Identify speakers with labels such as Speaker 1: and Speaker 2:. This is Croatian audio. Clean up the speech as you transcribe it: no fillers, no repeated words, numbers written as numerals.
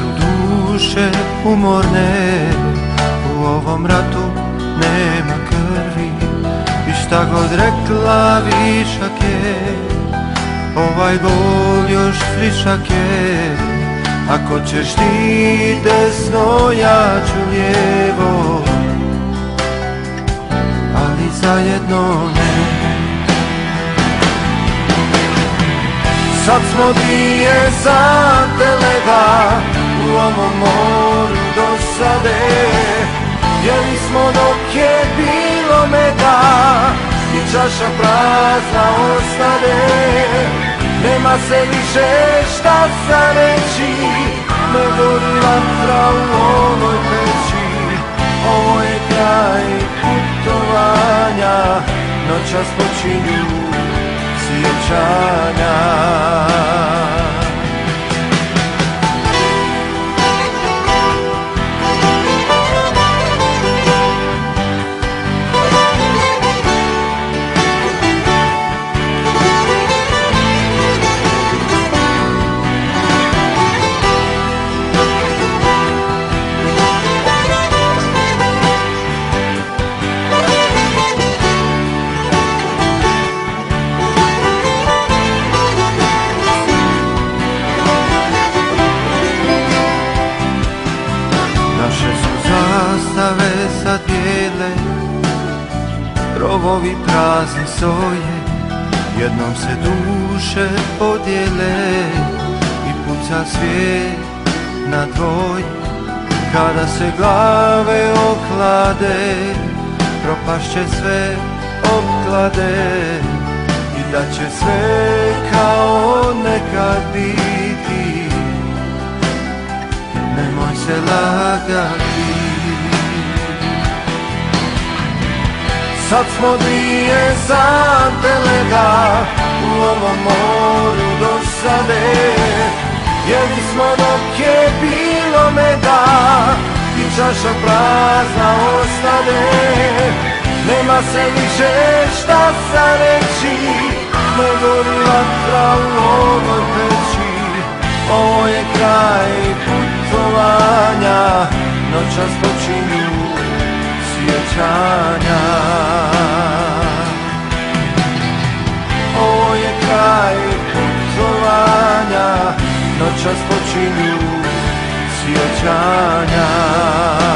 Speaker 1: su duše umorne, u ovom ratu nema krvi. I šta god rekla višak je, ovaj bol još frišak je. Ako ćeš ti desno, ja ću lijevo, ali zajedno ne. Sad smo dvije sate leda u ovom moru dosade. Jeli smo dok je bilo meda i čaša prazna ostade. Nema se više šta za reći, ne gori vatra u ovoj peći. Ovo je kraj putovanja, noćas počinju sjećanja. Zastave sad bijele, rovovi prazni soje, jednom se duše podijele i puca svijet na dvoje. Kada se glave oklade, propašće sve opklade i da će sve kao nekad biti. Nemoj se lagati. Sad smo dvije sante leda u ovom moru dosade. Jeli smo dok je bilo meda i čaša prazna ostade. Nema se više šta za reći, ne gori vatra u ovoj peći. Ovo je kraj putovanja, noćas počinju sjećanja. Ovo je kraj putovanja, noćas počinju sjećanja.